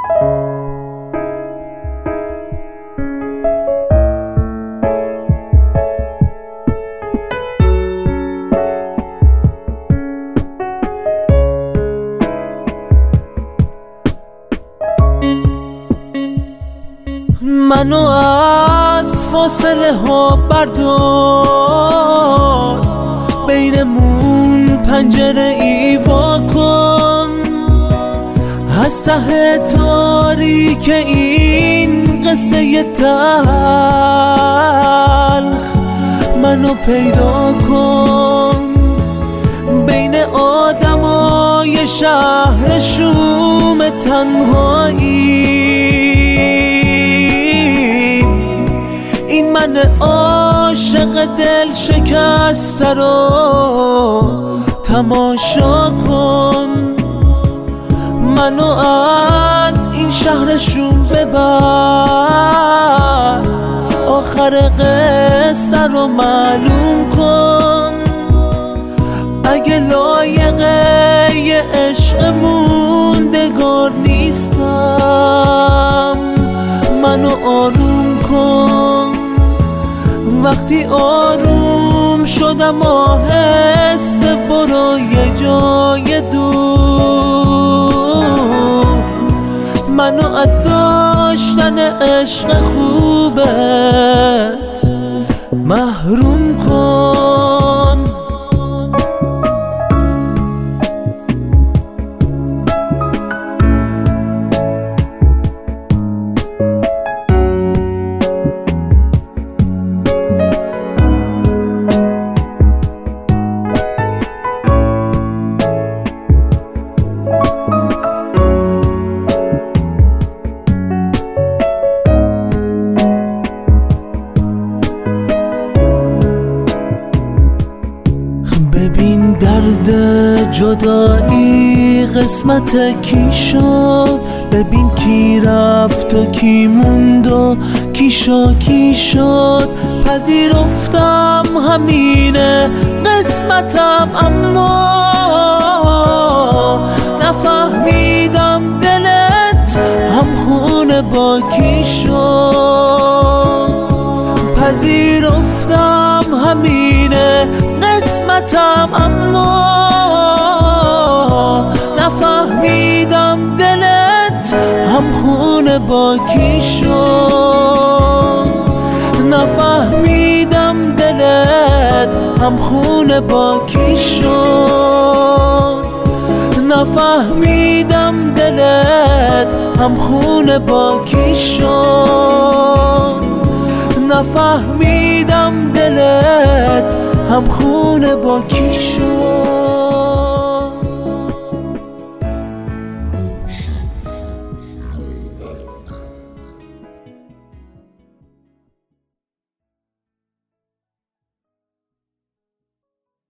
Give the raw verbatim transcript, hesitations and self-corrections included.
منو از فاصله ها بردار، بینمون پنجره ای وا کن، از ته تاریک این قصه تلخ منو پیدا کن. بین آدمای شهر شوم تنهایی این من عاشق دل شکسته رو تماشا کن. منو از این شهر شوم ببر، آخر قصه رو معلوم کن. اگه لایقه یه عشق موندگار نیستم منو آروم کن. وقتی آروم شدم آهسته برو یه جای دور، منو از داشتن عشق خوبت محروم کن. ببین درد جدایی قسمت کی شد، ببین کی رفت و کی موند و کی شا کی شد. پذیرفتم همینه قسمتم، اما نفهمیدم دلت همخونه با کی شد. پذیرفتم همینه قسمتم، اما نفهمیدم دلت همخونه با کی شد. نفهمیدم دلت همخونه با کی شد. نفهمیدم دلت همخونه با کی شد. نفهمیدم دلت همخونه با کی شد.